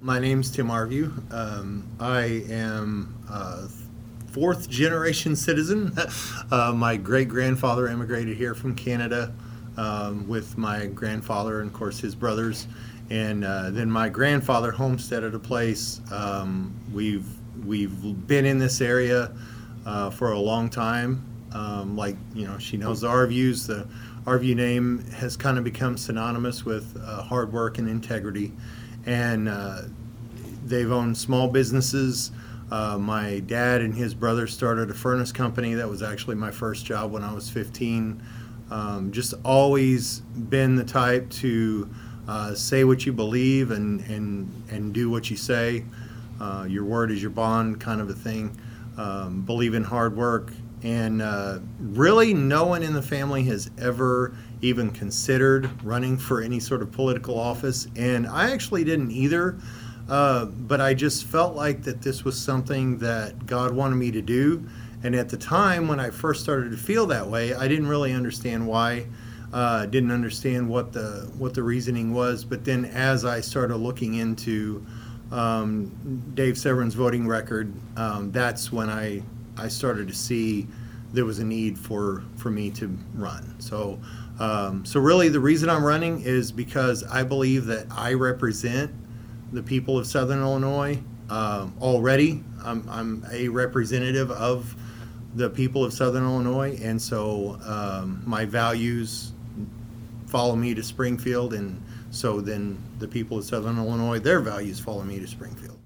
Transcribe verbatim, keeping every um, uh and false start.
My name's Tim Arview. Um, I am a fourth generation citizen. uh, my great grandfather immigrated here from Canada um, with my grandfather and, of course, his brothers. And uh, then my grandfather homesteaded a place. Um, we've we've been in this area uh, for a long time. Um, like you know, she knows the Arviews. The Arview name has kind of become synonymous with uh, hard work and integrity. And uh, they've owned small businesses. Uh, my dad and his brother started a furnace company. That was actually my first job when I was fifteen. Um, just always been the type to uh, say what you believe and, and, and do what you say. Uh, your word is your bond, kind of a thing. Um, believe in hard work. And uh, really, no one in the family has ever even considered running for any sort of political office. And I actually didn't either. Uh, but I just felt like that this was something that God wanted me to do. And at the time when I first started to feel that way, I didn't really understand why. Uh, didn't understand what the what the reasoning was. But then as I started looking into um, Dave Severin's voting record, um, that's when I I started to see there was a need for, for me to run. So um, so really the reason I'm running is because I believe that I represent the people of Southern Illinois um, already. I'm, I'm a representative of the people of Southern Illinois, and so um, my values follow me to Springfield, and so then the people of Southern Illinois, their values follow me to Springfield.